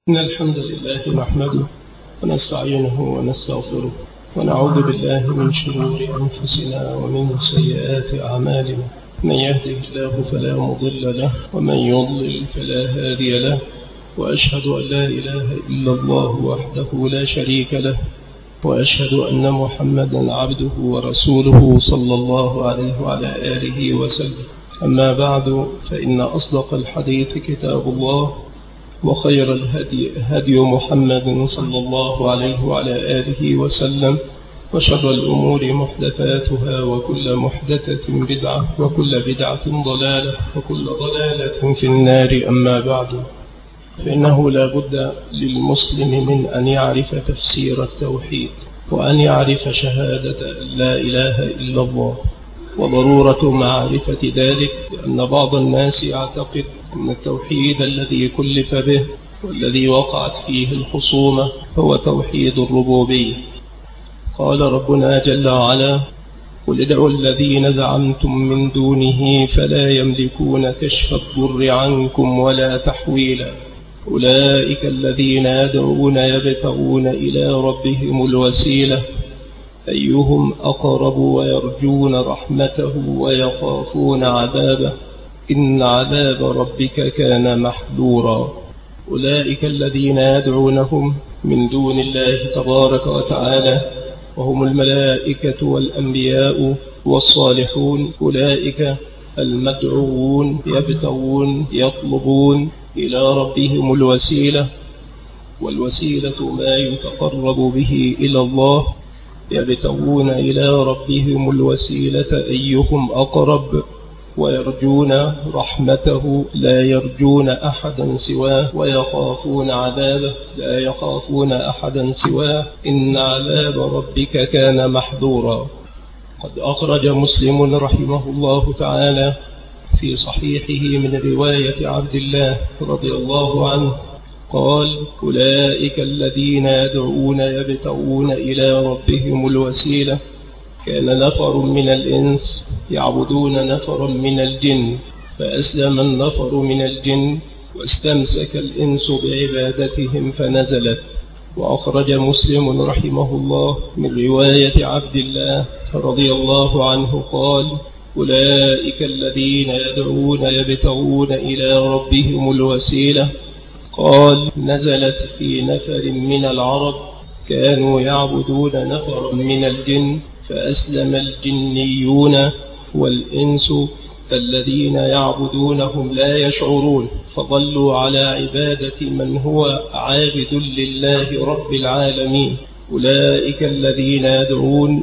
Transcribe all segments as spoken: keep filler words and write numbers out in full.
إن الحمد لله نحمده ونستعينه ونستغفره ونعوذ بالله من شرور أنفسنا ومن سيئات أعمالنا. من يهده الله فلا مضل له ومن يضلل فلا هادي له، وأشهد أن لا إله إلا الله وحده لا شريك له، وأشهد أن محمدا عبده ورسوله صلى الله عليه وعلى آله وسلم. أما بعد، فإن أصدق الحديث كتاب الله، وخير الهدي هدي محمد صلى الله عليه وعلى آله وسلم، وشر الأمور محدثاتها، وكل محدثة بدعة، وكل بدعة ضلالة، وكل ضلالة في النار. أما بعد، فإنه لا بد للمسلم من أن يعرف تفسير التوحيد، وأن يعرف شهادة لا إله إلا الله، وضرورة معرفة ذلك، لأن بعض الناس يعتقد أن التوحيد الذي كلف به والذي وقعت فيه الخصومة هو توحيد الربوبية. قال ربنا جل وعلا: قل ادعوا الذين زعمتم من دونه فلا يملكون كشف الضر عنكم ولا تحويلا، أولئك الذين يدعون يبتغون إلى ربهم الوسيلة أيهم أقرب ويرجون رحمته ويخافون عذابه إن عذاب ربك كان محذورا. أولئك الذين يدعونهم من دون الله تبارك وتعالى وهم الملائكة والأنبياء والصالحون، أولئك المدعوون يبتغون يطلبون إلى ربهم الوسيلة، والوسيلة ما يتقرب به إلى الله، يبتغون إلى ربهم الوسيلة أيهم أقرب، ويرجون رحمته لا يرجون أحدا سواه، ويخافون عذابه لا يخافون أحدا سواه إن عذاب ربك كان محذورا. قد أخرج مسلم رحمه الله تعالى في صحيحه من رواية عبد الله رضي الله عنه قال: أولئك الذين يدعون يبتغون إلى ربهم الوسيلة كان نفر من الإنس يعبدون نفرا من الجن، فأسلم النفر من الجن واستمسك الإنس بعبادتهم فنزلت. وأخرج مسلم رحمه الله من رواية عبد الله رضي الله عنه قال: أولئك الذين يدعون يبتغون إلى ربهم الوسيلة قال: نزلت في نفر من العرب كانوا يعبدون نفرا من الجن، فأسلم الجنيون والإنس الذين يعبدونهم لا يشعرون، فضلوا على عبادة من هو عابد لله رب العالمين. أولئك الذين يدعون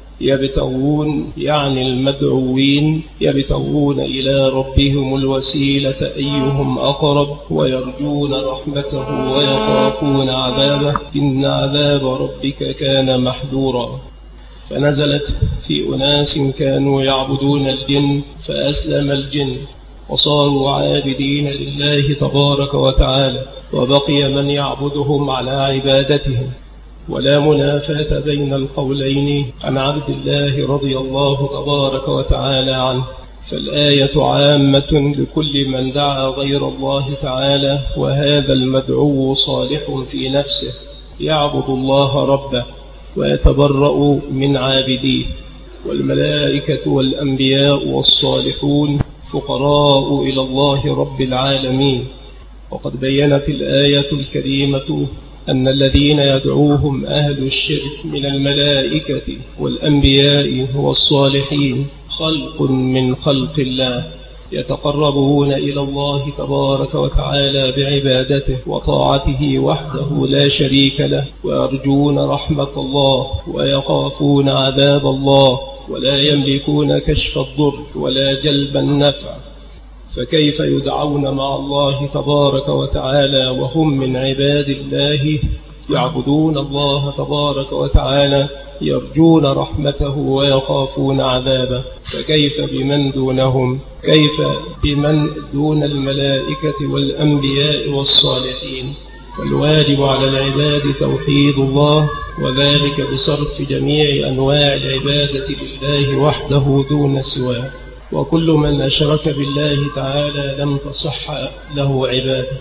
يبتغون يعني المدعوين يبتغون إلى ربهم الوسيلة أيهم أقرب، ويرجون رحمته ويخافون عذابه إن عذاب ربك كان محذورا. فنزلت في أناس كانوا يعبدون الجن فأسلم الجن وصاروا عابدين لله تبارك وتعالى، وبقي من يعبدهم على عبادتهم. ولا منافاة بين القولين عن عبد الله رضي الله تبارك وتعالى عنه، فالآية عامة لكل من دعا غير الله تعالى، وهذا المدعو صالح في نفسه يعبد الله ربه ويتبرأ من عابديه. والملائكة والأنبياء والصالحون فقراء إلى الله رب العالمين. وقد بينت الآية الكريمة أن الذين يدعوهم أهل الشرك من الملائكة والأنبياء والصالحين خلق من خلق الله، يتقربون إلى الله تبارك وتعالى بعبادته وطاعته وحده لا شريك له، ويرجون رحمة الله ويخافون عذاب الله، ولا يملكون كشف الضر ولا جلب النفع. فكيف يدعون مع الله تبارك وتعالى وهم من عباد الله يعبدون الله تبارك وتعالى يرجون رحمته ويخافون عذابه؟ فكيف بمن دونهم؟ كيف بمن دون الملائكة والأنبياء والصالحين؟ فالواجب على العباد توحيد الله، وذلك بصرف جميع أنواع العبادة لله وحده دون سواه. وكل من أشرك بالله تعالى لم تصح له عبادة.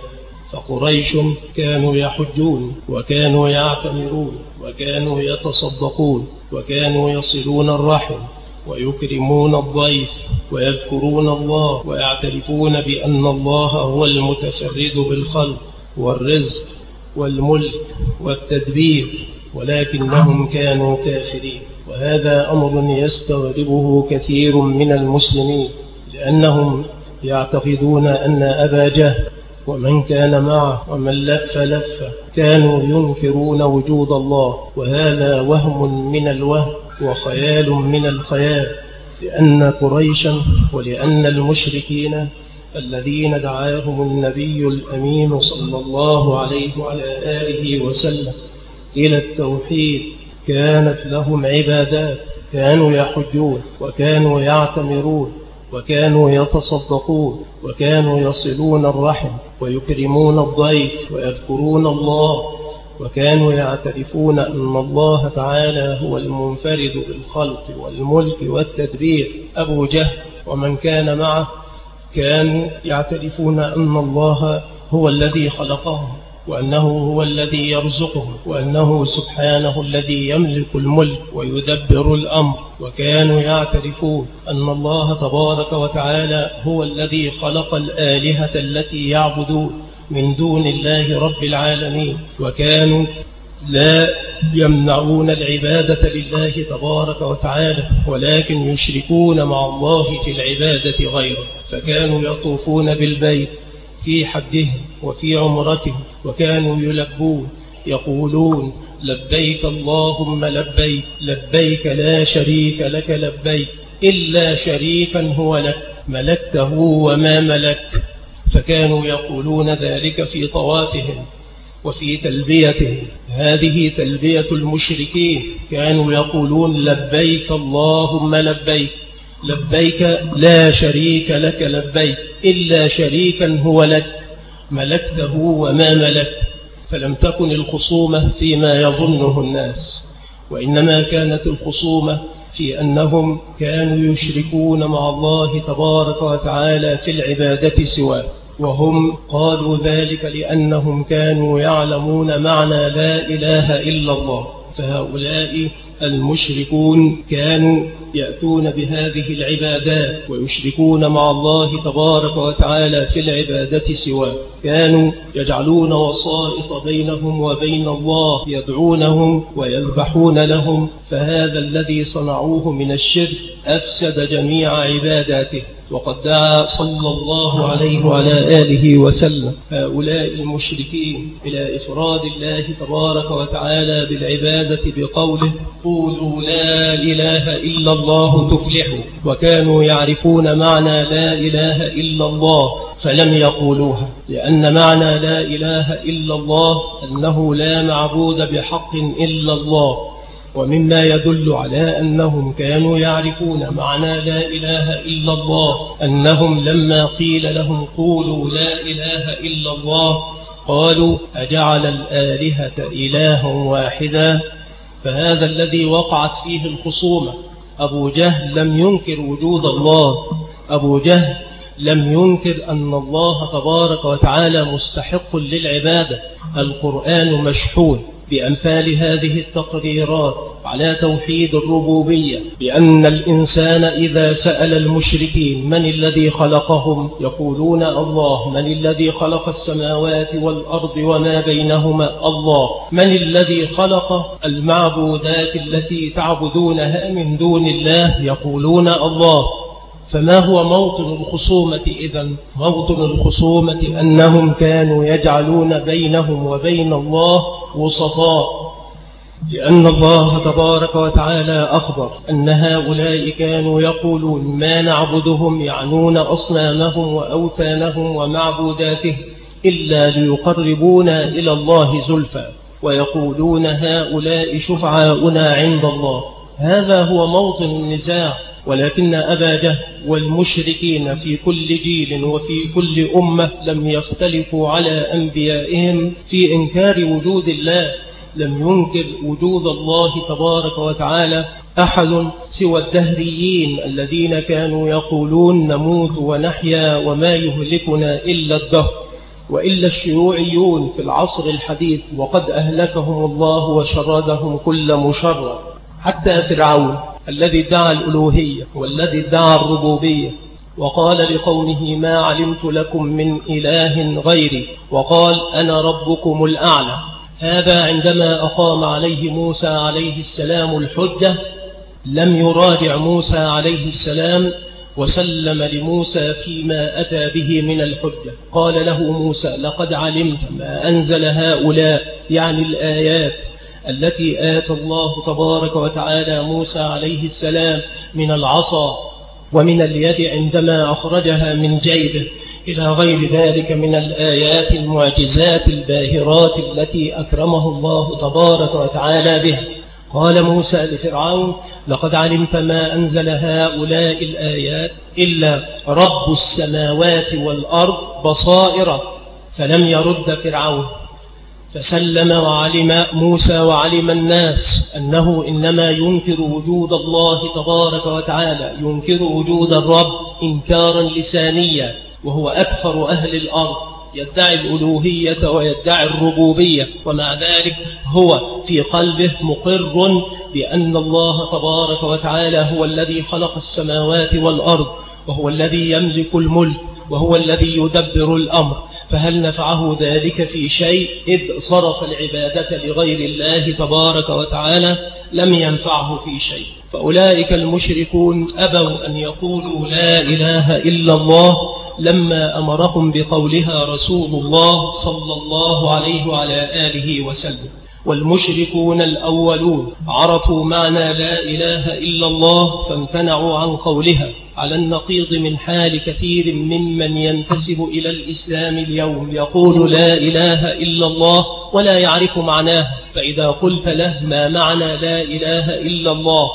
فقريش كانوا يحجون وكانوا يعتمرون وكانوا يتصدقون وكانوا يصلون الرحم ويكرمون الضيف ويذكرون الله ويعترفون بأن الله هو المتفرد بالخلق والرزق والملك والتدبير، ولكنهم كانوا كافرين. وهذا أمر يستغربه كثير من المسلمين، لأنهم يعتقدون أن أبا جهل ومن كان معه ومن لف لف كانوا ينكرون وجود الله، وهذا وهم من الوهم وخيال من الخيال، لأن قريشا ولأن المشركين الذين دعاهم النبي الأمين صلى الله عليه وعلى آله وسلم إلى التوحيد كانت لهم عبادات، كانوا يحجون وكانوا يعتمرون وكانوا يتصدقون وكانوا يصلون الرحم ويكرمون الضيف ويذكرون الله، وكانوا يعترفون أن الله تعالى هو المنفرد بالخلق والملك والتدبير. أبو جهل ومن كان معه كانوا يعترفون أن الله هو الذي خلقهم وأنه هو الذي يرزقهم وأنه سبحانه الذي يملك الملك ويدبر الأمر، وكانوا يعترفون أن الله تبارك وتعالى هو الذي خلق الآلهة التي يعبدون من دون الله رب العالمين، وكانوا لا يمنعون العبادة لله تبارك وتعالى ولكن يشركون مع الله في العبادة غيره. فكانوا يطوفون بالبيت في حجهم وفي عمرتهم وكانوا يلبون يقولون لبيك اللهم لبيك لبيك لا شريك لك لبيك إلا شريكا هو لك ملكته وما ملك. فكانوا يقولون ذلك في طوافهم وفي تلبيتهم. هذه تلبية المشركين، كانوا يقولون لبيك اللهم لبيك لبيك لا شريك لك لبيك إلا شريكا هو لك ملكته وما ملك. فلم تكن الخصومة فيما يظنه الناس، وإنما كانت الخصومة في أنهم كانوا يشركون مع الله تبارك وتعالى في العبادة سواه، وهم قالوا ذلك لأنهم كانوا يعلمون معنى لا إله إلا الله. فهؤلاء المشركون كانوا يأتون بهذه العبادات ويشركون مع الله تبارك وتعالى في العبادة سواه، كانوا يجعلون وسائط بينهم وبين الله، يدعونهم ويذبحون لهم. فهذا الذي صنعوه من الشرك أفسد جميع عباداته. وقد دعا صلى الله عليه وعلى آله وسلم هؤلاء المشركين إلى إفراد الله تبارك وتعالى بالعبادة بقوله قولوا لا إله إلا الله تفلحوا. وكانوا يعرفون معنى لا إله إلا الله فلم يقولوها، لأن معنى لا إله إلا الله أنه لا معبود بحق إلا الله. ومما يدل على أنهم كانوا يعرفون معنى لا إله إلا الله أنهم لما قيل لهم قولوا لا إله إلا الله قالوا أجعل الآلهة إلها واحدا. فهذا الذي وقعت فيه الخصومة. أبو جهل لم ينكر وجود الله، أبو جهل لم ينكر أن الله تبارك وتعالى مستحق للعبادة. القرآن مشحون بأمثال هذه التقريرات على توحيد الربوبية، بأن الإنسان إذا سأل المشركين من الذي خلقهم يقولون الله. من الذي خلق السماوات والأرض وما بينهما؟ الله. من الذي خلق المعبودات التي تعبدونها من دون الله؟ يقولون الله. فما هو موطن الخصومة إذن؟ موطن الخصومة أنهم كانوا يجعلون بينهم وبين الله وسطاء، لأن الله تبارك وتعالى أخبر أن هؤلاء كانوا يقولون ما نعبدهم، يعنون أصنامهم وأوثانهم ومعبوداتهم، إلا ليقربونا إلى الله زلفى، ويقولون هؤلاء شفعاؤنا عند الله. هذا هو موطن النزاع. ولكن أبا جهل والمشركين في كل جيل وفي كل أمة لم يختلفوا على أنبيائهم في إنكار وجود الله. لم ينكر وجود الله تبارك وتعالى أحد سوى الدهريين الذين كانوا يقولون نموت ونحيا وما يهلكنا إلا الدهر. وإلا الشيوعيون في العصر الحديث وقد أهلكهم الله وشردهم كل مشرد، حتى فرعون الذي ادعى الألوهية والذي ادعى الربوبية وقال لقومه ما علمت لكم من إله غيري، وقال أنا ربكم الأعلى. هذا عندما أقام عليه موسى عليه السلام الحجة لم يراجع موسى عليه السلام وسلم لموسى فيما أتى به من الحجة. قال له موسى لقد علمت ما أنزل هؤلاء، يعني الآيات التي آتى الله تبارك وتعالى موسى عليه السلام من العصا ومن اليد عندما أخرجها من جيبه إلى غير ذلك من الآيات المعجزات الباهرات التي أكرمه الله تبارك وتعالى بها. قال موسى لفرعون لقد علمت ما أنزل هؤلاء الآيات إلا رب السماوات والأرض بصائر، فلم يرد فرعون، فسلم وعلم موسى وعلم الناس أنه إنما ينكر وجود الله تبارك وتعالى، ينكر وجود الرب إنكارا لسانيا، وهو أكثر أهل الأرض يدعي الألوهية ويدعي الربوبية، ومع ذلك هو في قلبه مقر بأن الله تبارك وتعالى هو الذي خلق السماوات والأرض، وهو الذي يملك الملك، وهو الذي يدبر الأمر. فهل نفعه ذلك في شيء إذ صرف العبادة لغير الله تبارك وتعالى؟ لم ينفعه في شيء. فأولئك المشركون أبوا أن يقولوا لا إله إلا الله لما أمرهم بقولها رسول الله صلى الله عليه وعلى آله وسلم. والمشركون الأولون عرفوا معنى لا إله إلا الله فامتنعوا عن قولها، على النقيض من حال كثير ممن ينتسب إلى الإسلام اليوم يقول لا إله إلا الله ولا يعرف معناه. فإذا قلت له ما معنى لا إله إلا الله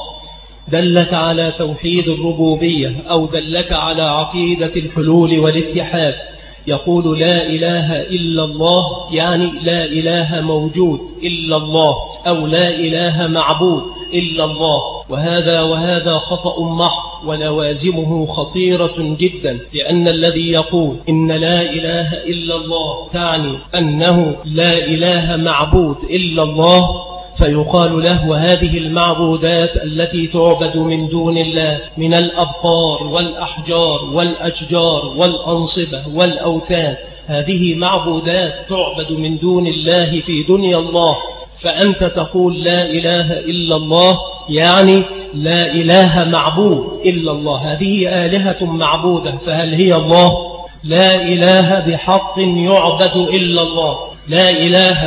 دلك على توحيد الربوبية أو دلك على عقيدة الحلول والاتحاد، يقول لا إله إلا الله يعني لا إله موجود إلا الله، أو لا إله معبود إلا الله. وهذا وهذا خطأ محض ولوازمه خطيرة جدا، لأن الذي يقول إن لا إله إلا الله تعني أنه لا إله معبود إلا الله، فيقال له وهذه المعبودات التي تعبد من دون الله من الأبقار والأحجار والأشجار والأنصبة والأوثان، هذه معبودات تعبد من دون الله في دنيا الله، فأنت تقول لا إله إلا الله يعني لا إله معبود إلا الله، هذه آلهة معبودة، فهل هي الله؟ لا إله بحق يعبد إلا الله، لا إله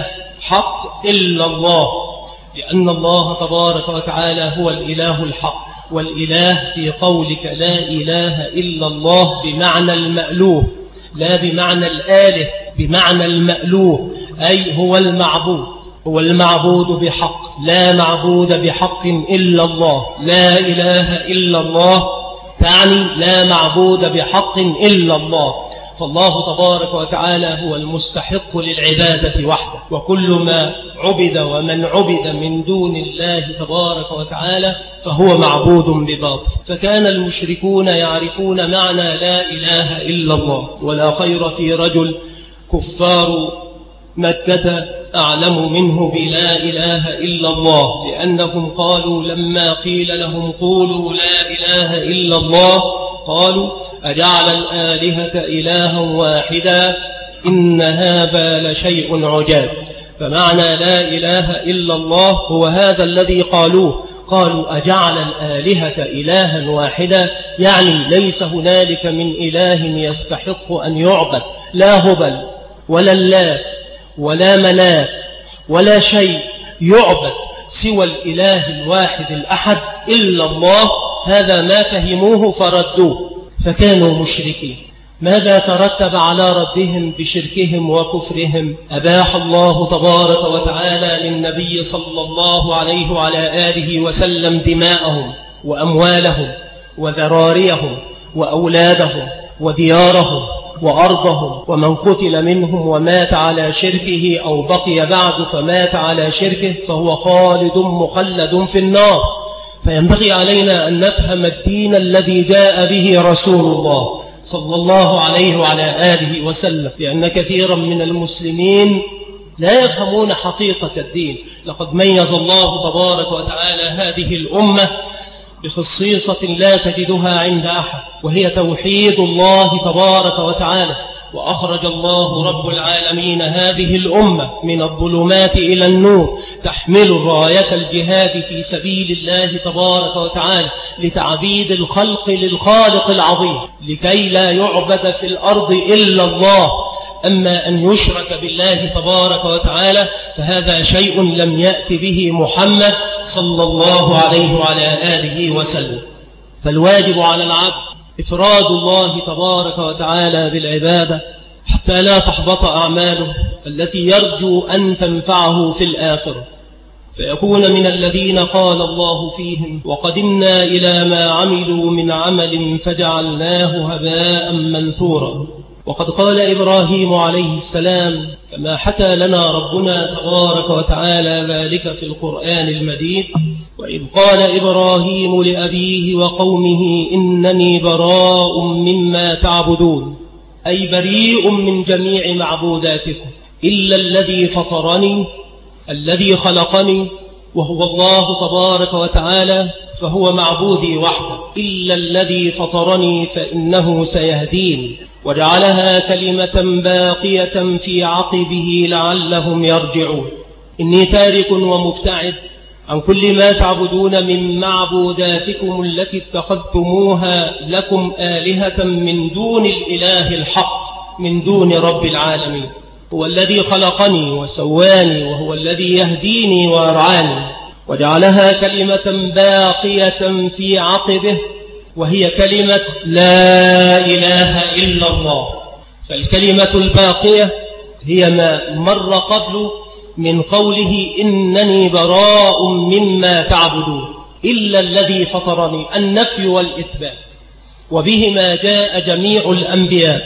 حق إلا الله، لأن الله تبارك وتعالى هو الإله الحق. والإله في قولك لا إله إلا الله بمعنى المألوه، لا بمعنى الآله، بمعنى المألوه، أي هو المعبود، هو المعبود بحق، لا معبود بحق إلا الله. لا إله إلا الله تعني لا معبود بحق إلا الله، فالله تبارك وتعالى هو المستحق للعبادة وحده، وكل ما عبد ومن عبد من دون الله تبارك وتعالى فهو معبود بباطل. فكان المشركون يعرفون معنى لا إله إلا الله، ولا خير في رجل كفار مكة أعلم منه بلا إله إلا الله، لأنهم قالوا لما قيل لهم قولوا لا إله إلا الله قالوا أجعل الآلهة إلها واحدا إن هذا لشيء عجاب. فمعنى لا إله إلا الله هو هذا الذي قالوه، قالوا أجعل الآلهة إلها واحدا، يعني ليس هنالك من إله يستحق أن يعبد، لا هبل ولا اللات ولا منات ولا شيء يعبد سوى الإله الواحد الأحد إلا الله. هذا ما فهموه فردوه، فكانوا مشركين. ماذا ترتب على ردهم بشركهم وكفرهم؟ أباح الله تبارك وتعالى للنبي صلى الله عليه وعلى آله وسلم دماءهم وأموالهم وذراريهم وأولادهم وديارهم وأرضهم، ومن قتل منهم ومات على شركه أو بقي بعد فمات على شركه فهو خالد مخلد في النار. فينبغي علينا أن نفهم الدين الذي جاء به رسول الله صلى الله عليه وعلى آله وسلم، لأن كثيرا من المسلمين لا يفهمون حقيقة الدين. لقد ميز الله تبارك وتعالى هذه الأمة بخصيصة لا تجدها عند أحد، وهي توحيد الله تبارك وتعالى. وأخرج الله رب العالمين هذه الأمة من الظلمات إلى النور، تحمل راية الجهاد في سبيل الله تبارك وتعالى لتعبيد الخلق للخالق العظيم، لكي لا يعبد في الأرض إلا الله. أما أن يشرك بالله تبارك وتعالى فهذا شيء لم يأت به محمد صلى الله عليه وعلى آله وسلم. فالواجب على العبد إفراد الله تبارك وتعالى بالعبادة حتى لا تحبط أعماله التي يرجو أن تنفعه في الآخرة، فيكون من الذين قال الله فيهم: وقدمنا إلى ما عملوا من عمل فجعلناه هباء منثورا. وقد قال إبراهيم عليه السلام كما حكى لنا ربنا تبارك وتعالى ذلك في القرآن المجيد: وإذ قال إبراهيم لأبيه وقومه إنني براء مما تعبدون، أي بريء من جميع معبوداتكم إلا الذي فطرني الذي خلقني وهو الله تبارك وتعالى، فهو معبودي وحده، إلا الذي فطرني فإنه سيهدين. وجعلها كلمة باقية في عقبه لعلهم يرجعون. إني تارك ومبتعد عن كل ما تعبدون من معبوداتكم التي اتخذتموها لكم آلهة من دون الإله الحق، من دون رب العالمين. هو الذي خلقني وسواني، وهو الذي يهديني ويرعاني. وجعلها كلمة باقية في عقبه، وهي كلمة لا إله إلا الله. فالكلمة الباقية هي ما مر قبل من قوله إنني براء مما تعبدون إلا الذي فطرني، النفي والإثبات، وبهما جاء جميع الأنبياء،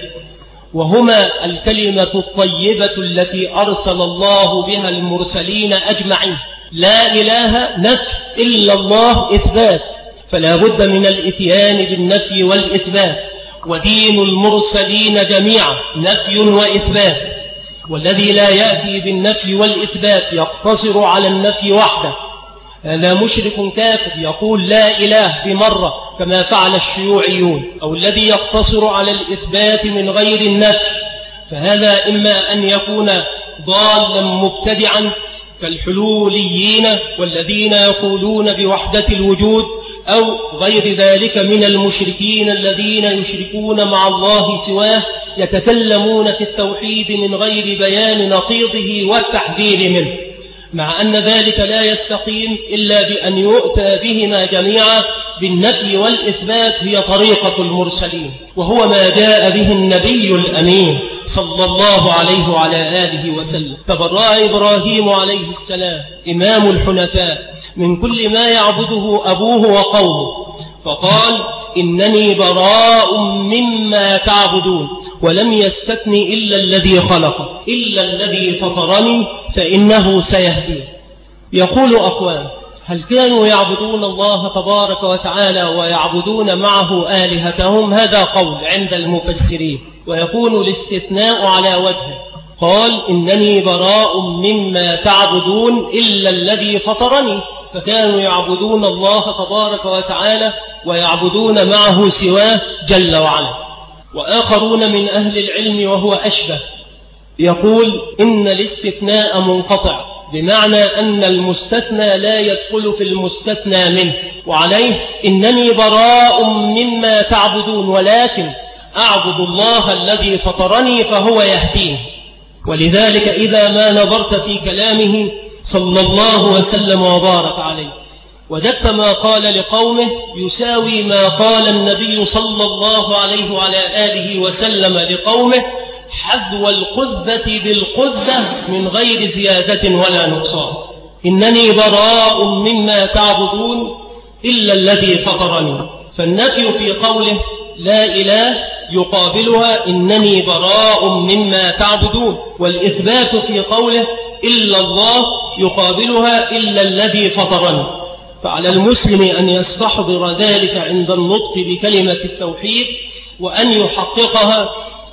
وهما الكلمة الطيبة التي أرسل الله بها المرسلين أجمعين. لا إله نفي، إلا الله إثبات، فلا بد من الإتيان بالنفي والإثبات. ودين المرسلين جميعا نفي وإثبات، والذي لا يأتي بالنفي والإثبات يقتصر على النفي وحده هذا مشرك كافر يقول لا إله بمرة كما فعل الشيوعيون، أو الذي يقتصر على الإثبات من غير النفي، فهذا إما أن يكون ضالا مبتدعا كالحلوليين والذين يقولون بوحدة الوجود، أو غير ذلك من المشركين الذين يشركون مع الله سواه، يتكلمون في التوحيد من غير بيان نقيضه والتحذير منه، مع أن ذلك لا يستقيم إلا بأن يؤتى بهما جميعا بالنفي والإثبات. هي طريقة المرسلين، وهو ما جاء به النبي الأمين صلى الله عليه وعلى آله وسلم. تبرأ إبراهيم عليه السلام إمام الحنفاء من كل ما يعبده أبوه وقومه، فقال إنني براء مما تعبدون، ولم يستثن إلا الذي خلق، إلا الذي فطرني فإنه سيهدين. يقول أقوام: هل كانوا يعبدون الله تبارك وتعالى ويعبدون معه آلهتهم؟ هذا قول عند المفسرين، ويكون الاستثناء على وجهه. قال إنني براء مما تعبدون إلا الذي فطرني، فكانوا يعبدون الله تبارك وتعالى ويعبدون معه سواه جل وعلا. وآخرون من أهل العلم وهو أشبه يقول إن الاستثناء منقطع، بمعنى أن المستثنى لا يدخل في المستثنى منه، وعليه إنني براء مما تعبدون ولكن أعبد الله الذي فطرني فهو يهدين. ولذلك إذا ما نظرت في كلامه صلى الله وسلم وبارك عليه وجدت ما قال لقومه يساوي ما قال النبي صلى الله عليه وعلى آله وسلم لقومه حذو القذة بالقذة من غير زيادة ولا نقصان. إنني براء مما تعبدون إلا الذي فطرني، فالنفي في قوله لا إله يقابلها إنني براء مما تعبدون، والإثبات في قوله إلا الله يقابلها إلا الذي فطرني. فعلى المسلم أن يستحضر ذلك عند النطق بكلمة التوحيد، وأن يحققها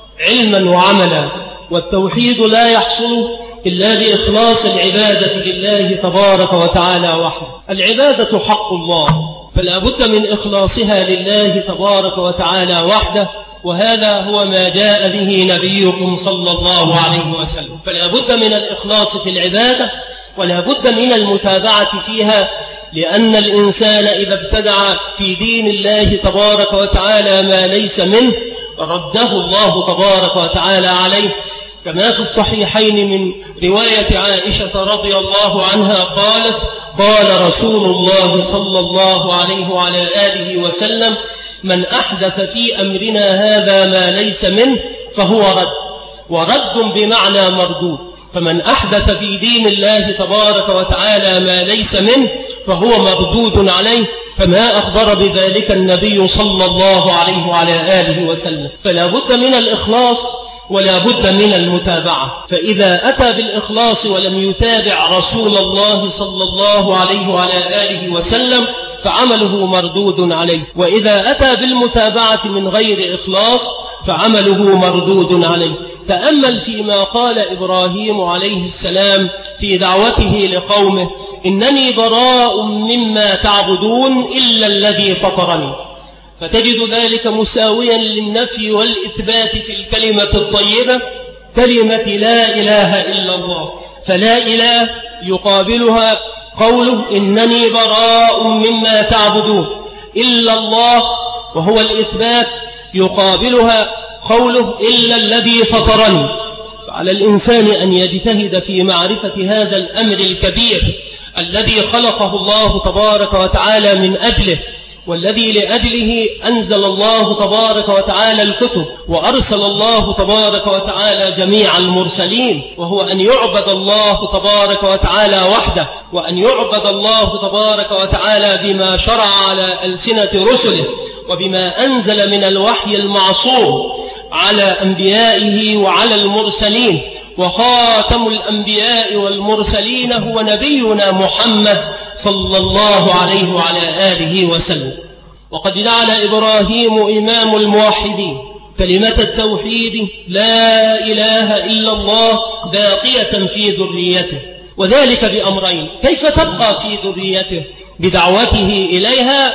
علما وعملا. والتوحيد لا يحصل إلا بإخلاص العبادة لله تبارك وتعالى وحده. العبادة حق الله، فلا بد من إخلاصها لله تبارك وتعالى وحده، وهذا هو ما جاء به نبيكم صلى الله عليه وسلم. فلا بد من الإخلاص في العبادة، ولا بد من المتابعة فيها، لأن الإنسان إذا ابتدع في دين الله تبارك وتعالى ما ليس منه رده الله تبارك وتعالى عليه، كما في الصحيحين من رواية عائشة رضي الله عنها قالت: قال رسول الله صلى الله عليه وعلى آله وسلم: من أحدث في أمرنا هذا ما ليس منه فهو رد. ورد بمعنى مردود، فمن أحدث في دين الله تبارك وتعالى ما ليس منه فهو مردود عليه، فما أخبر بذلك النبي صلى الله عليه وعلى آله وسلم. فلا بد من الإخلاص ولا بد من المتابعة. فإذا أتى بالإخلاص ولم يتابع رسول الله صلى الله عليه وعلى آله وسلم فعمله مردود عليه، وإذا أتى بالمتابعة من غير إخلاص فعمله مردود عليه. تأمل فيما قال إبراهيم عليه السلام في دعوته لقومه: إنني براء مما تعبدون إلا الذي فطرني. فتجد ذلك مساويا للنفي والإثبات في الكلمة الطيبة، كلمة لا إله إلا الله. فلا إله يقابلها قوله: إنني براء مما تعبدون إلا الله، وهو الإثبات يقابلها قوله: إلا الذي فطرني. فعلى الإنسان أن يجتهد في معرفة هذا الأمر الكبير الذي خلقه الله تبارك وتعالى من أجله، والذي لأجله أنزل الله تبارك وتعالى الكتب وأرسل الله تبارك وتعالى جميع المرسلين، وهو أن يعبد الله تبارك وتعالى وحده، وأن يعبد الله تبارك وتعالى بما شرع على ألسنة رسله، وبما أنزل من الوحي المعصوم على أنبيائه وعلى المرسلين. وخاتم الأنبياء والمرسلين هو نبينا محمد صلى الله عليه وعلى آله وسلم. وقد جعل إبراهيم إمام الموحدين كلمة التوحيد لا إله إلا الله باقية في ذريته، وذلك بأمرين: كيف تبقى في ذريته؟ بدعوته إليها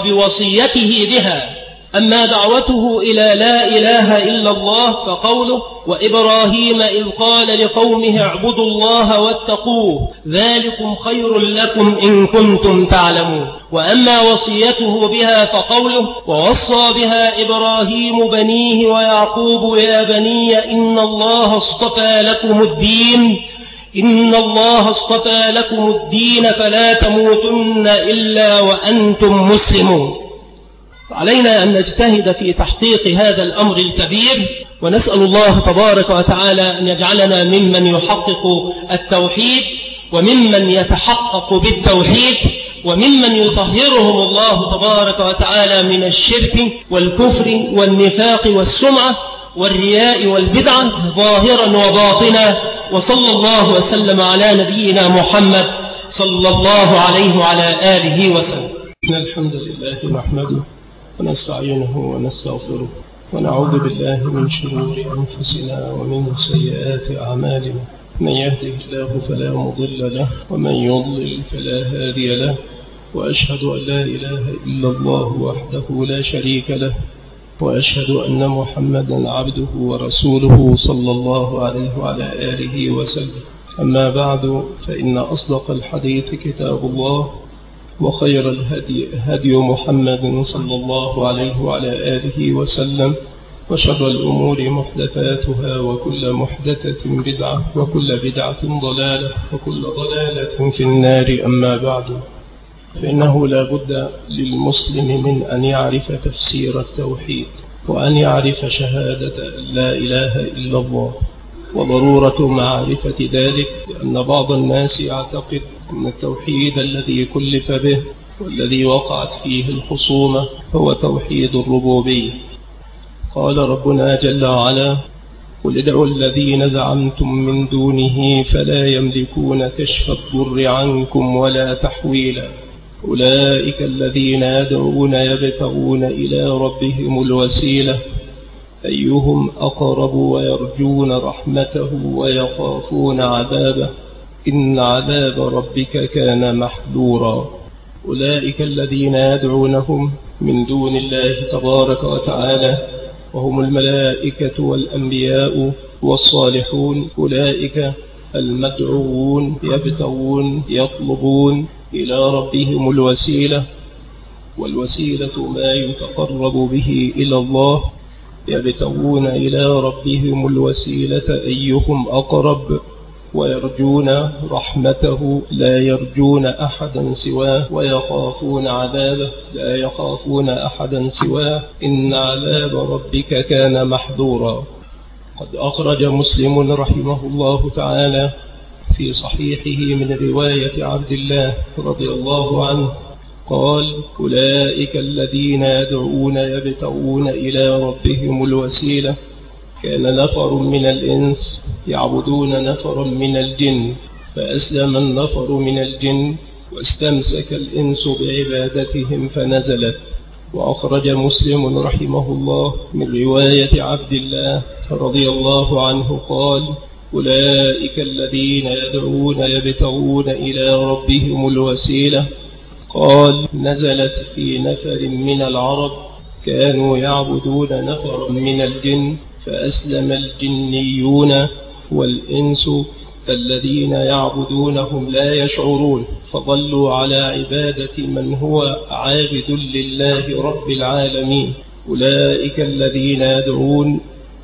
وبوصيته بها. أما دعوته إلى لا إله إلا الله فقوله: وإبراهيم إذ قال لقومه اعبدوا الله واتقوه ذلكم خير لكم إن كنتم تعلمون. وأما وصيته بها فقوله: ووصى بها إبراهيم بنيه ويعقوب يا بني إن الله اصطفى لكم الدين إن الله اصطفى لكم الدين فلا تموتن إلا وأنتم مسلمون. علينا أن نجتهد في تحقيق هذا الأمر الكبير، ونسأل الله تبارك وتعالى أن يجعلنا ممن يحقق التوحيد، وممن يتحقق بالتوحيد، وممن يطهرهم الله تبارك وتعالى من الشرك والكفر والنفاق والسمعة والرياء والبدعة ظاهرا وباطنا. وصلى الله وسلم على نبينا محمد صلى الله عليه وعلى آله وسلم. الحمد لله نحمده ونستعينه ونستغفره، ونعوذ بالله من شرور أنفسنا ومن سيئات أعمالنا. من يهده الله فلا مضل له، ومن يضلل فلا هادي له، وأشهد أن لا إله إلا الله وحده لا شريك له، وأشهد أن محمدا عبده ورسوله صلى الله عليه وعلى آله وسلم. أما بعد، فإن أصدق الحديث كتاب الله، وخير الهدي هدي محمد صلى الله عليه وعلى آله وسلم، وشر الأمور محدثاتها، وكل محدثة بدعة، وكل بدعة ضلالة، وكل ضلالة في النار. أما بعد، فإنه لا بد للمسلم من أن يعرف تفسير التوحيد، وأن يعرف شهادة لا إله إلا الله، وضرورة معرفة ذلك، لأن بعض الناس يعتقد أن التوحيد الذي كلف به والذي وقعت فيه الخصومة هو توحيد الربوبية. قال ربنا جل وعلا: قل ادعوا الذين زعمتم من دونه فلا يملكون كشف الضر عنكم ولا تحويلا، أولئك الذين يدعون يبتغون إلى ربهم الوسيلة أيهم أقرب ويرجون رحمته ويخافون عذابه إن عذاب ربك كان محذورا. أولئك الذين يدعونهم من دون الله تبارك وتعالى وهم الملائكة والأنبياء والصالحون، أولئك المدعوون يبتغون يطلبون إلى ربهم الوسيلة، والوسيلة ما يتقرب به إلى الله، يبتغون إلى ربهم الوسيلة أيهم أقرب، ويرجون رحمته لا يرجون أحدا سواه، ويخافون عذابه لا يخافون أحدا سواه إن عذاب ربك كان محذورا. قد أخرج مسلم رحمه الله تعالى في صحيحه من رواية عبد الله رضي الله عنه قال: أولئك الذين يدعون يبتغون إلى ربهم الوسيلة كان نفر من الإنس يعبدون نفرا من الجن، فأسلم النفر من الجن واستمسك الإنس بعبادتهم فنزلت. وأخرج مسلم رحمه الله من رواية عبد الله رضي الله عنه قال: أولئك الذين يدعون يبتغون إلى ربهم الوسيلة قال: نزلت في نفر من العرب كانوا يعبدون نفرا من الجن، فأسلم الجنيون والإنس الذين يعبدونهم لا يشعرون، فضلوا على عبادة من هو عابد لله رب العالمين. أولئك الذين يدعون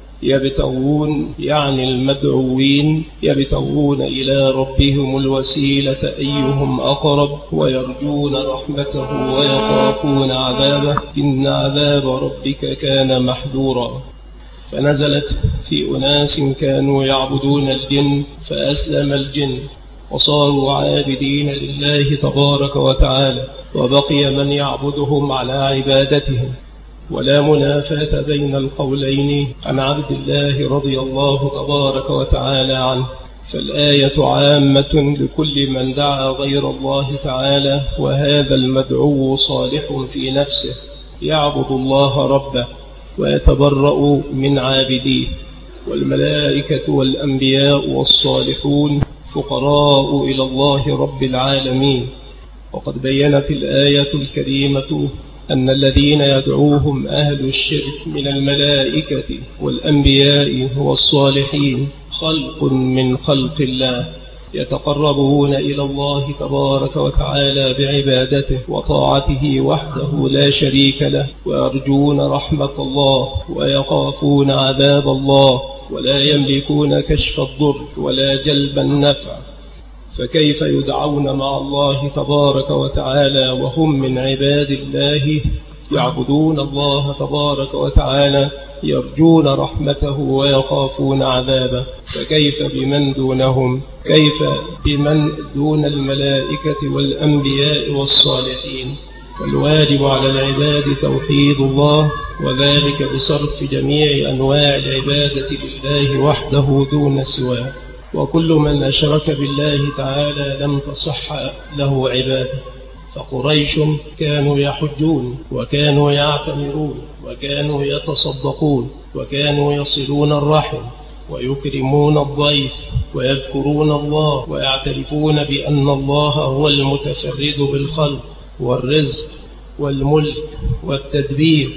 يبتغون يعني المدعوين يبتغون إلى ربهم الوسيلة أيهم أقرب، ويرجون رحمته ويخافون عذابه إن عذاب ربك كان محذورا. فنزلت في أناس كانوا يعبدون الجن فأسلم الجن وصاروا عابدين لله تبارك وتعالى، وبقي من يعبدهم على عبادتهم. ولا منافاة بين القولين عن عبد الله رضي الله تبارك وتعالى عنه، فالآية عامة لكل من دعا غير الله تعالى، وهذا المدعو صالح في نفسه يعبد الله ربه ويتبرأ من عابديه. والملائكة والأنبياء والصالحون فقراء إلى الله رب العالمين. وقد بينت الآية الكريمة أن الذين يدعوهم أهل الشرك من الملائكة والأنبياء والصالحين خلق من خلق الله، يتقربون إلى الله تبارك وتعالى بعبادته وطاعته وحده لا شريك له، ويرجون رحمة الله ويخافون عذاب الله، ولا يملكون كشف الضر ولا جلب النفع. فكيف يدعون مع الله تبارك وتعالى وهم من عباد الله يعبدون الله تبارك وتعالى يرجون رحمته ويخافون عذابه؟ فكيف بمن دونهم؟ كيف بمن دون الملائكة والأنبياء والصالحين؟ والواجب على العباد توحيد الله، وذلك بصرف جميع أنواع العبادة لله وحده دون سواه. وكل من أشرك بالله تعالى لم تصح له عبادة. فقريش كانوا يحجون وكانوا يعتمرون وكانوا يتصدقون وكانوا يصلون الرحم ويكرمون الضيف ويذكرون الله ويعترفون بأن الله هو المتفرد بالخلق والرزق والملك والتدبير،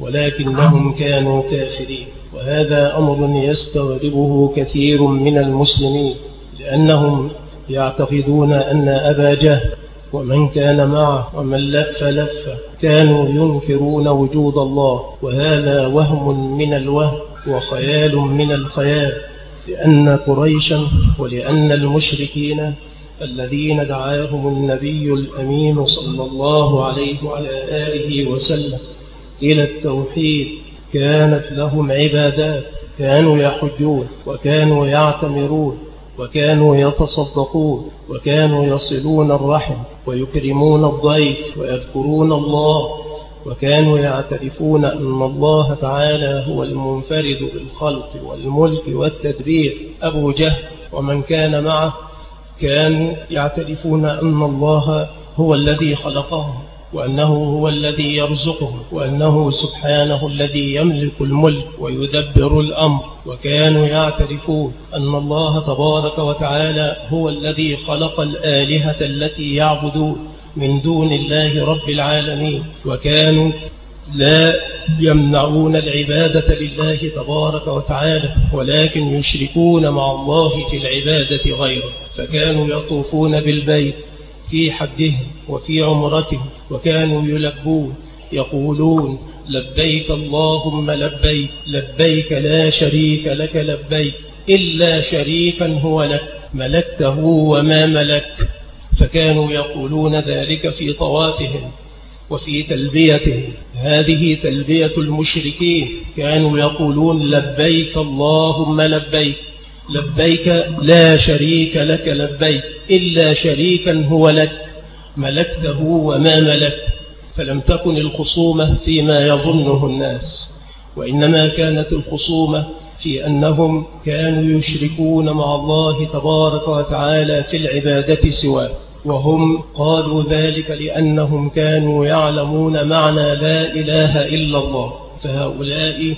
ولكنهم كانوا كافرين. وهذا أمر يستغربه كثير من المسلمين، لأنهم يعتقدون أن أبا جهل ومن كان معه ومن لف لف كانوا ينكرون وجود الله، وهذا وهم من الوهم وخيال من الخيال، لأن قريشا ولأن المشركين الذين دعاهم النبي الأمين صلى الله عليه وعلى آله وسلم إلى التوحيد كانت لهم عبادات، كانوا يحجون وكانوا يعتمرون وكانوا يتصدقون وكانوا يصلون الرحم ويكرمون الضيف ويذكرون الله، وكانوا يعترفون أن الله تعالى هو المنفرد بالخلق والملك والتدبير. أبو جهل ومن كان معه كانوا يعترفون أن الله هو الذي خلقهم وأنه هو الذي يرزقهم، وأنه سبحانه الذي يملك الملك ويدبر الأمر. وكانوا يعترفون أن الله تبارك وتعالى هو الذي خلق الآلهة التي يعبدون من دون الله رب العالمين، وكانوا لا يمنعون العبادة لله تبارك وتعالى، ولكن يشركون مع الله في العبادة غيره. فكانوا يطوفون بالبيت في حجهم وفي عمرتهم، وكانوا يلبون يقولون لبيك اللهم لبيك، لبيك لا شريك لك لبيك، إلا شريكا هو لك ملكته وما ملك. فكانوا يقولون ذلك في طوافهم وفي تلبيتهم. هذه تلبية المشركين، كانوا يقولون لبيك اللهم لبيك، لبيك لا شريك لك لبيك، إلا شريكا هو لك ملكته وما ملك. فلم تكن الخصومة فيما يظنه الناس، وإنما كانت الخصومة في أنهم كانوا يشركون مع الله تبارك وتعالى في العبادة سواه، وهم قالوا ذلك لأنهم كانوا يعلمون معنى لا إله إلا الله. فهؤلاء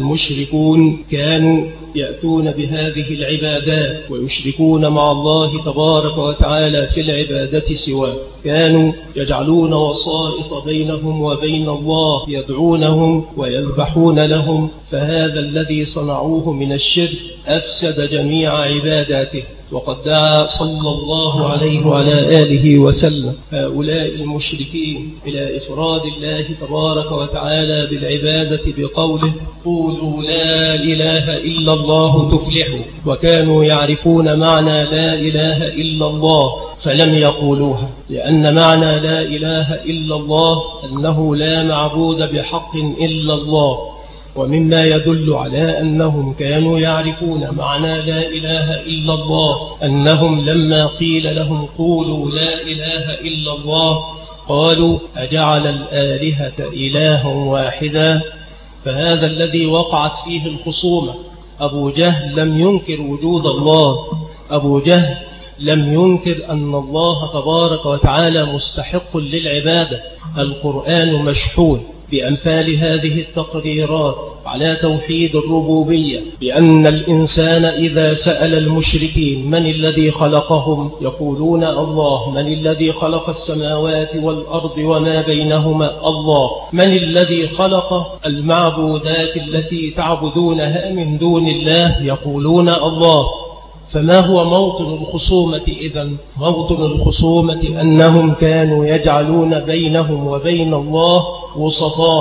المشركون كانوا يأتون بهذه العبادات ويشركون مع الله تبارك وتعالى في العبادة سواه، كانوا يجعلون وسائط بينهم وبين الله، يدعونهم ويذبحون لهم. فهذا الذي صنعوه من الشرك أفسد جميع عباداته. وقد دعا صلى الله عليه وعلى آله وسلم هؤلاء المشركين إلى إفراد الله تبارك وتعالى بالعبادة بقوله قولوا لا إله إلا الله تفلحوا. وكانوا يعرفون معنى لا إله إلا الله فلم يقولوها، لأن معنى لا إله إلا الله أنه لا معبود بحق إلا الله. ومما يدل على أنهم كانوا يعرفون معنى لا إله إلا الله أنهم لما قيل لهم قولوا لا إله إلا الله قالوا أجعل الآلهة إلها واحدا. فهذا الذي وقعت فيه الخصومة. أبو جهل لم ينكر وجود الله، أبو جهل لم ينكر أن الله تبارك وتعالى مستحق للعبادة. القرآن مشحون بأمثال هذه التقريرات على توحيد الربوبية، بأن الإنسان إذا سأل المشركين من الذي خلقهم يقولون الله. من الذي خلق السماوات والأرض وما بينهما؟ الله. من الذي خلق المعبودات التي تعبدونها من دون الله؟ يقولون الله. فما هو موطن الخصومة إذن؟ موطن الخصومة أنهم كانوا يجعلون بينهم وبين الله وسطاء،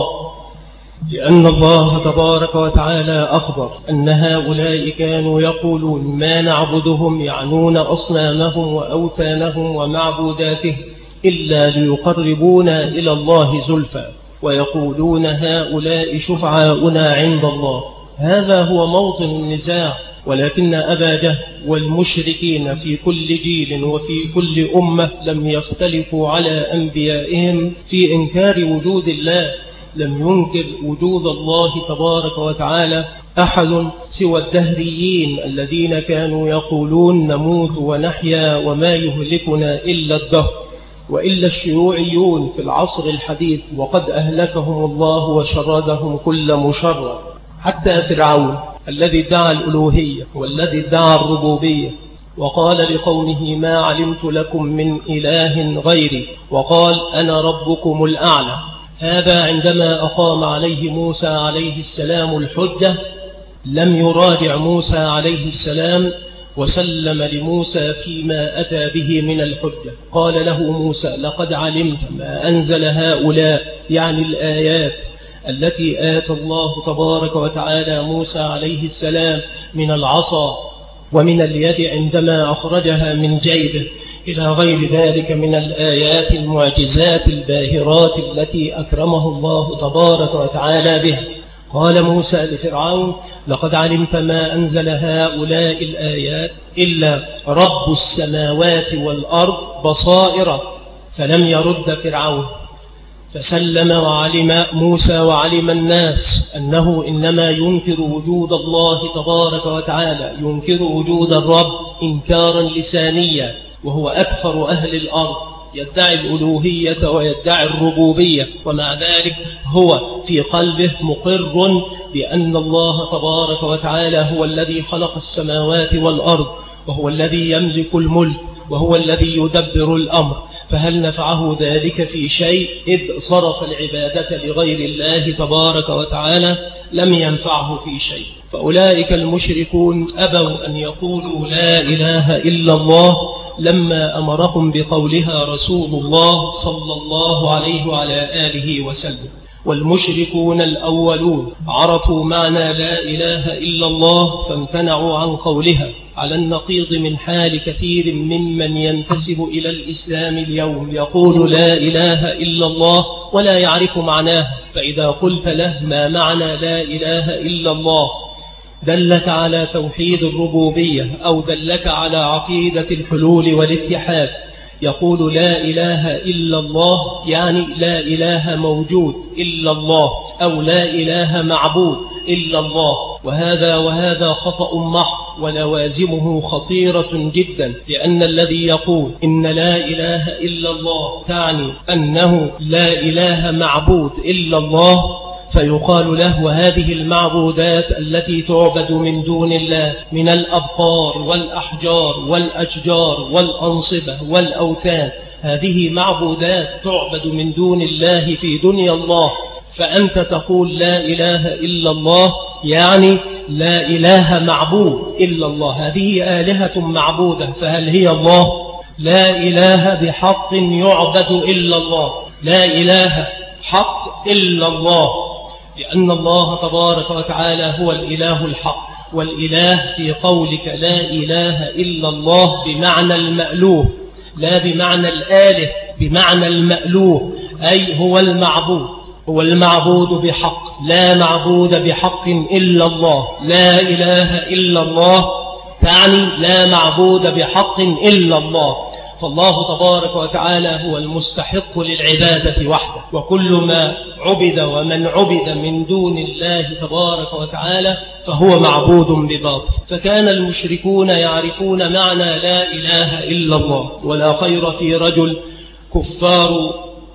لأن الله تبارك وتعالى أخبر أن هؤلاء كانوا يقولون ما نعبدهم، يعنون أصنامهم وأوثانهم ومعبوداتهم، إلا ليقربونا إلى الله زلفى، ويقولون هؤلاء شفعاؤنا عند الله. هذا هو موطن النزاع. ولكن أبا جهل والمشركين في كل جيل وفي كل أمة لم يختلفوا على أنبيائهم في إنكار وجود الله. لم ينكر وجود الله تبارك وتعالى أحد سوى الدهريين الذين كانوا يقولون نموت ونحيا وما يهلكنا إلا الدهر، وإلا الشيوعيون في العصر الحديث وقد أهلكهم الله وشردهم كل مشرد. حتى فرعون الذي ادعى الألوهية والذي ادعى الربوبية وقال لقومه ما علمت لكم من إله غيري، وقال أنا ربكم الأعلى. هذا عندما أقام عليه موسى عليه السلام الحجة لم يراجع موسى عليه السلام وسلم لموسى فيما أتى به من الحجة. قال له موسى لقد علمت ما أنزل هؤلاء، يعني الآيات التي آتى الله تبارك وتعالى موسى عليه السلام من العصا ومن اليد عندما أخرجها من جيبه إلى غير ذلك من الآيات المعجزات الباهرات التي أكرمه الله تبارك وتعالى بها. قال موسى لفرعون لقد علمت ما أنزل هؤلاء الآيات إلا رب السماوات والأرض بصائر. فلم يرد فرعون، فسلم وعلم موسى وعلم الناس أنه إنما ينكر وجود الله تبارك وتعالى، ينكر وجود الرب إنكارا لسانيا، وهو أكثر أهل الأرض يدعي الألوهية ويدعي الربوبية، ومع ذلك هو في قلبه مقر بأن الله تبارك وتعالى هو الذي خلق السماوات والأرض، وهو الذي يملك الملك، وهو الذي يدبر الأمر. فهل نفعه ذلك في شيء إذ صرف العبادة لغير الله تبارك وتعالى؟ لم ينفعه في شيء. فأولئك المشركون أبوا أن يقولوا لا إله إلا الله لما أمرهم بقولها رسول الله صلى الله عليه وعلى آله وسلم. والمشركون الأولون عرفوا معنى لا إله إلا الله فامتنعوا عن قولها، على النقيض من حال كثير ممن ينتسب إلى الإسلام اليوم يقول لا إله إلا الله ولا يعرف معناه. فإذا قلت له ما معنى لا إله إلا الله دلك على توحيد الربوبية أو دلك على عقيدة الحلول والاتحاد، يقول لا إله إلا الله يعني لا إله موجود إلا الله، أو لا إله معبود إلا الله. وهذا وهذا خطأ محض ولوازمه خطيرة جدا، لأن الذي يقول إن لا إله إلا الله تعني أنه لا إله معبود إلا الله، فيقال له وهذه المعبودات التي تعبد من دون الله من الأبقار والأحجار والأشجار والأنصبة والأوثان، هذه معبودات تعبد من دون الله في دنيا الله، فأنت تقول لا إله إلا الله يعني لا إله معبود إلا الله، هذه آلهة معبودة، فهل هي الله؟ لا إله بحق يعبد إلا الله، لا إله حق إلا الله، لأن الله تبارك وتعالى هو الإله الحق. والإله في قولك لا إله إلا الله بمعنى المألوه، لا بمعنى الآله، بمعنى المألوه، أي هو المعبود، هو المعبود بحق، لا معبود بحق إلا الله. لا إله إلا الله تعني لا معبود بحق إلا الله، فالله تبارك وتعالى هو المستحق للعبادة وحده، وكل ما عبد ومن عبد من دون الله تبارك وتعالى فهو معبود بباطل. فكان المشركون يعرفون معنى لا إله إلا الله، ولا خير في رجل كفار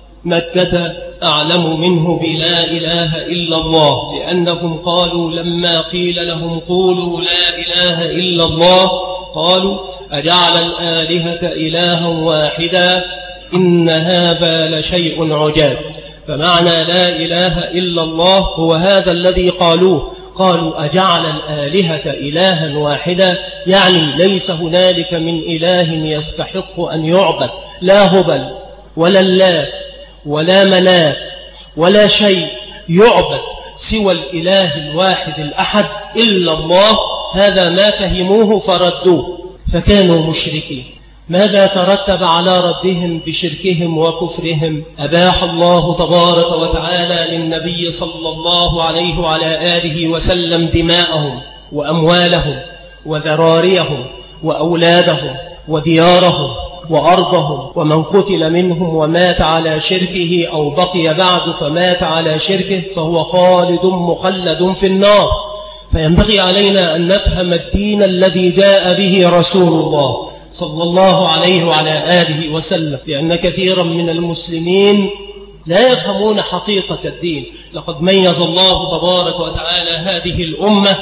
مكة أعلم منه بلا إله إلا الله، لأنهم قالوا لما قيل لهم قولوا لا إله إلا الله قالوا أجعل الآلهة إلها واحدا إن هذا لشيء عجاب. فمعنى لا إله إلا الله هو هذا الذي قالوه، قالوا أجعل الآلهة إلها واحدا، يعني ليس هنالك من إله يستحق أن يعبد، لا هبل ولا اللات ولا منات ولا شيء يعبد سوى الإله الواحد الأحد إلا الله. هذا ما فهموه فردوه، فكانوا مشركين. ماذا ترتب على ردهم بشركهم وكفرهم؟ أباح الله تبارك وتعالى للنبي صلى الله عليه وعلى آله وسلم دماءهم وأموالهم وذراريهم وأولادهم وديارهم وأرضهم، ومن قتل منهم ومات على شركه أو بقي بعد فمات على شركه فهو خالد مخلد في النار. فينبغي علينا أن نفهم الدين الذي جاء به رسول الله صلى الله عليه وعلى آله وسلم، لأن كثيرا من المسلمين لا يفهمون حقيقة الدين. لقد ميز الله تبارك وتعالى هذه الأمة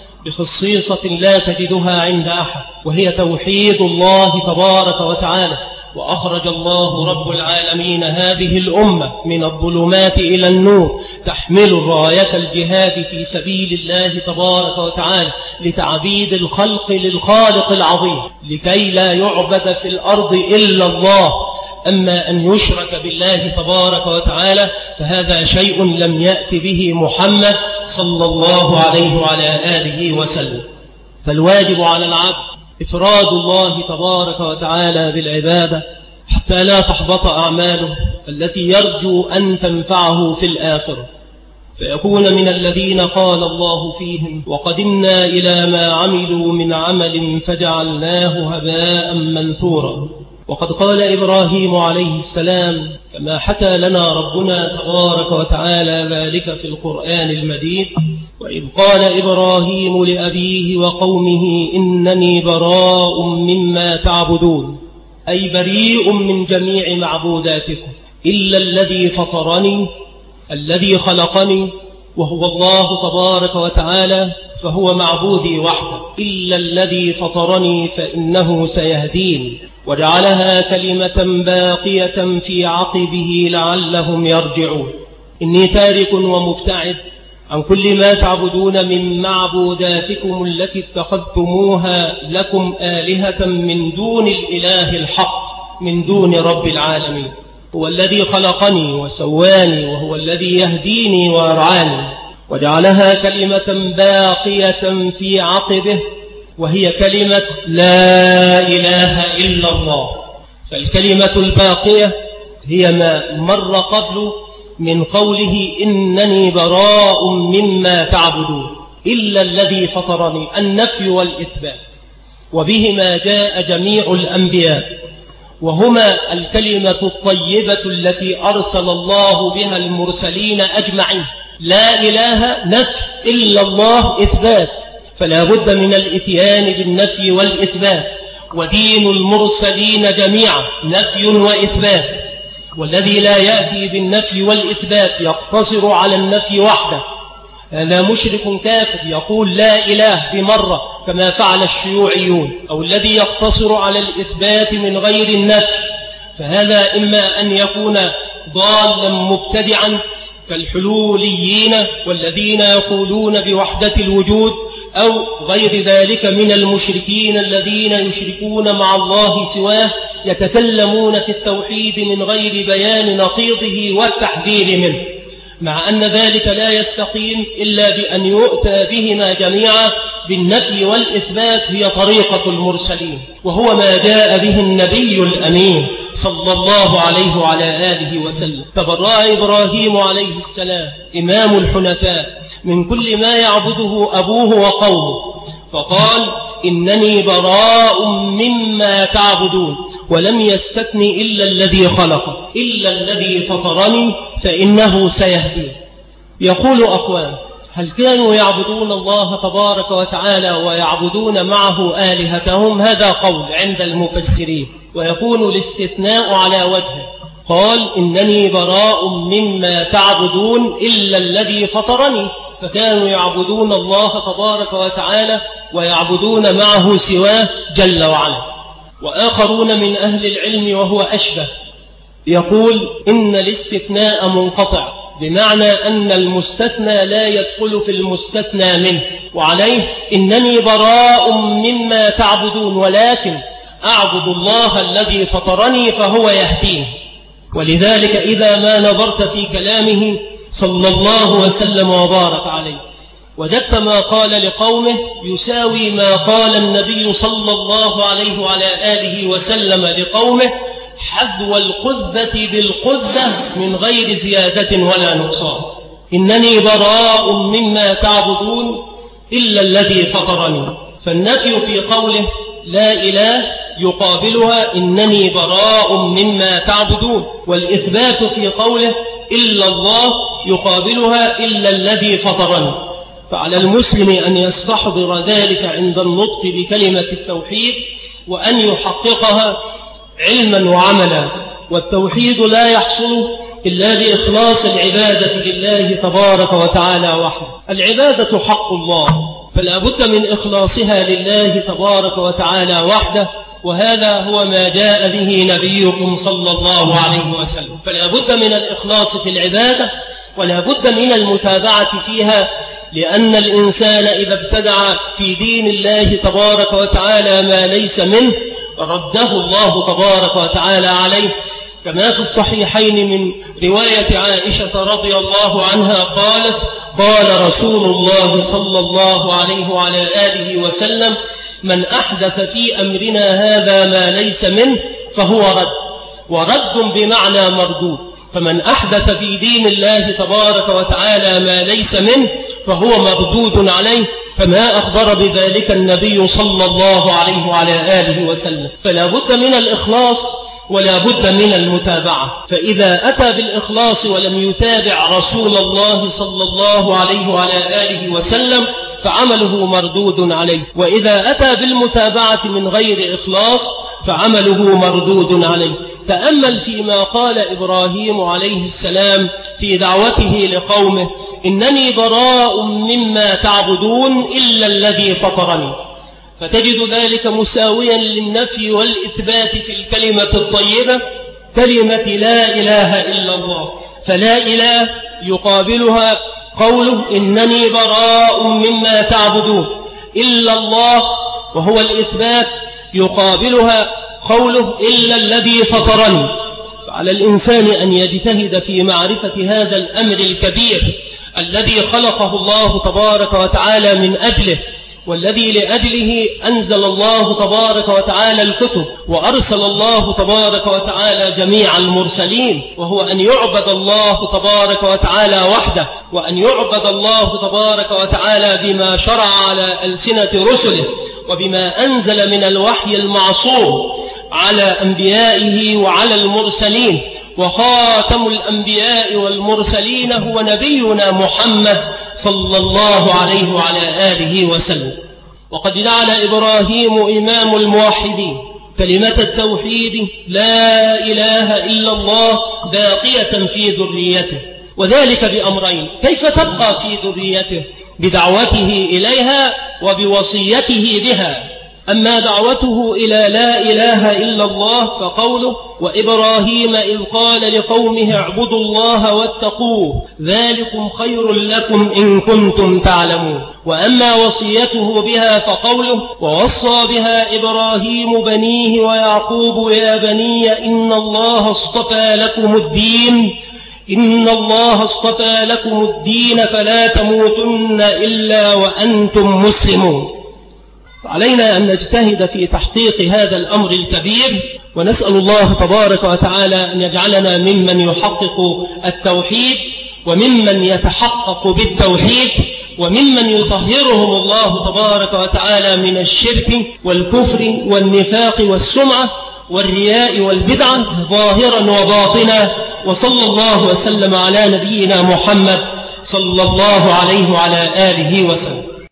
بخصيصة لا تجدها عند أحد، وهي توحيد الله تبارك وتعالى. وأخرج الله رب العالمين هذه الأمة من الظلمات إلى النور، تحمل راية الجهاد في سبيل الله تبارك وتعالى لتعبيد الخلق للخالق العظيم، لكي لا يعبد في الأرض إلا الله. أما أن يشرك بالله تبارك وتعالى فهذا شيء لم يأت به محمد صلى الله عليه وعلى آله وسلم. فالواجب على العبد إفراد الله تبارك وتعالى بالعبادة حتى لا تحبط أعماله التي يرجو أن تنفعه في الآخرة، فيكون من الذين قال الله فيهم وقدمنا إلى ما عملوا من عمل فجعلناه هباء منثورا. وقد قال إبراهيم عليه السلام كما حكى لنا ربنا تبارك وتعالى ذلك في القرآن المجيد: وإذ قال إبراهيم لأبيه وقومه إنني براء مما تعبدون. أي بريء من جميع معبوداتكم إلا الذي فطرني الذي خلقني وهو الله تبارك وتعالى، فهو معبودي وحده. إلا الذي فطرني فإنه سيهدين، وجعلها كلمة باقية في عقبه لعلهم يرجعون. إني تارك ومبتعد عن كل ما تعبدون من معبوداتكم التي اتخذتموها لكم آلهة من دون الإله الحق، من دون رب العالمين. هو الذي خلقني وسواني، وهو الذي يهديني ويرعاني، وجعلها كلمة باقية في عقبه، وهي كلمة لا إله إلا الله. فالكلمة الباقية هي ما مر قبل من قوله إنني براء مما تعبدون إلا الذي فطرني، النفي والإثبات، وبهما جاء جميع الأنبياء، وهما الكلمة الطيبة التي أرسل الله بها المرسلين أجمعين. لا إله نفي، إلا الله إثبات، فلا بد من الإتيان بالنفي والإثبات. ودين المرسلين جميعا نفي وإثبات، والذي لا يأتي بالنفي والإثبات يقتصر على النفي وحده هذا مشرك كافر يقول لا إله بمرة كما فعل الشيوعيون، أو الذي يقتصر على الإثبات من غير النفي، فهذا إما أن يكون ضالا مبتدعا كالحلوليين والذين يقولون بوحدة الوجود، أو غير ذلك من المشركين الذين يشركون مع الله سواه، يتكلمون في التوحيد من غير بيان نقيضه والتحذير منه، مع أن ذلك لا يستقيم إلا بأن يؤتى بهما جميعا بالنفي والإثبات. هي طريقة المرسلين، وهو ما جاء به النبي الأمين صلى الله عليه وعلى آله وسلم. تبرأ إبراهيم عليه السلام إمام الحنفاء من كل ما يعبده أبوه وقومه، فقال إنني براء مما تعبدون، ولم يستثن إلا الذي خلق، إلا الذي فطرني فإنه سيهدين. يقول أقوام هل كانوا يعبدون الله تبارك وتعالى ويعبدون معه آلهتهم؟ هذا قول عند المفسرين، ويكون الاستثناء على وجهه. قال إنني براء مما تعبدون إلا الذي فطرني، فكانوا يعبدون الله تبارك وتعالى ويعبدون معه سواه جل وعلا. وآخرون من أهل العلم وهو أشبه يقول إن الاستثناء منقطع، بمعنى أن المستثنى لا يدخل في المستثنى منه، وعليه إنني براء مما تعبدون ولكن أعبد الله الذي فطرني فهو يهدين. ولذلك إذا ما نظرت في كلامه صلى الله وسلم وبارك عليه وجدت ما قال لقومه يساوي ما قال النبي صلى الله عليه وعلى آله وسلم لقومه حذو القذة بالقذة من غير زيادة ولا نقصان. إنني براء مما تعبدون إلا الذي فطرني، فالنفي في قوله لا إله يقابلها إنني براء مما تعبدون، والإثبات في قوله إلا الله يقابلها إلا الذي فطرني. فعلى المسلم أن يستحضر ذلك عند النطق بكلمة التوحيد وأن يحققها علما وعملا. والتوحيد لا يحصل إلا بإخلاص العبادة لله تبارك وتعالى وحده. العبادة حق الله، فلا بد من إخلاصها لله تبارك وتعالى وحده، وهذا هو ما جاء به نبيكم صلى الله عليه وسلم. فلا بد من الإخلاص في العبادة ولا بد من المتابعة فيها، لأن الإنسان إذا ابتدع في دين الله تبارك وتعالى ما ليس منه رده الله تبارك وتعالى عليه، كما في الصحيحين من رواية عائشة رضي الله عنها قالت قال رسول الله صلى الله عليه وعلى آله وسلم من أحدث في أمرنا هذا ما ليس منه فهو رد، ورد بمعنى مردود. فمن أحدث في دين الله تبارك وتعالى ما ليس منه فهو مردود عليه، فما أخبر بذلك النبي صلى الله عليه وعلى آله وسلم. فلا بد من الإخلاص ولا بد من المتابعة، فإذا أتى بالإخلاص ولم يتابع رسول الله صلى الله عليه وعلى آله وسلم فعمله مردود عليه، وإذا أتى بالمتابعة من غير إخلاص فعمله مردود عليه. تأمل فيما قال إبراهيم عليه السلام في دعوته لقومه: إنني براء مما تعبدون إلا الذي فطرني. فتجد ذلك مساويا للنفي والإثبات في الكلمة الطيبة، كلمة لا إله إلا الله. فلا إله يقابلها قوله: إنني براء مما تعبدون إلا الله، وهو الإثبات يقابلها قوله: إلا الذي فطرني. فعلى الإنسان أن يجتهد في معرفة هذا الأمر الكبير الذي خلقه الله تبارك وتعالى من أجله، والذي لأجله أنزل الله تبارك وتعالى الكتب وأرسل الله تبارك وتعالى جميع المرسلين، وهو أن يعبد الله تبارك وتعالى وحده، وأن يعبد الله تبارك وتعالى بما شرع على ألسنة رسله، وبما أنزل من الوحي المعصوم على أنبيائه وعلى المرسلين. وخاتم الأنبياء والمرسلين هو نبينا محمد صلى الله عليه وعلى آله وسلم. وقد جعل إبراهيم إمام الموحدين كلمة التوحيد لا إله إلا الله باقية في ذريته، وذلك بأمرين: كيف تبقى في ذريته؟ بدعوته إليها وبوصيته بها. أما دعوته إلى لا إله إلا الله فقوله: وإبراهيم إذ قال لقومه اعبدوا الله واتقوه ذلكم خير لكم إن كنتم تعلمون. وأما وصيته بها فقوله: ووصى بها إبراهيم بنيه ويعقوب يا بني إن الله اصطفى لكم الدين إن الله اصطفى لكم الدين فلا تموتن إلا وأنتم مسلمون. علينا أن نجتهد في تحقيق هذا الأمر الكبير، ونسأل الله تبارك وتعالى أن يجعلنا ممن يحقق التوحيد، وممن يتحقق بالتوحيد، وممن يطهرهم الله تبارك وتعالى من الشرك والكفر والنفاق والسمعة والرياء والبدعة ظاهرا وباطنا. وصلى الله وسلم على نبينا محمد صلى الله عليه وعلى آله وسلم.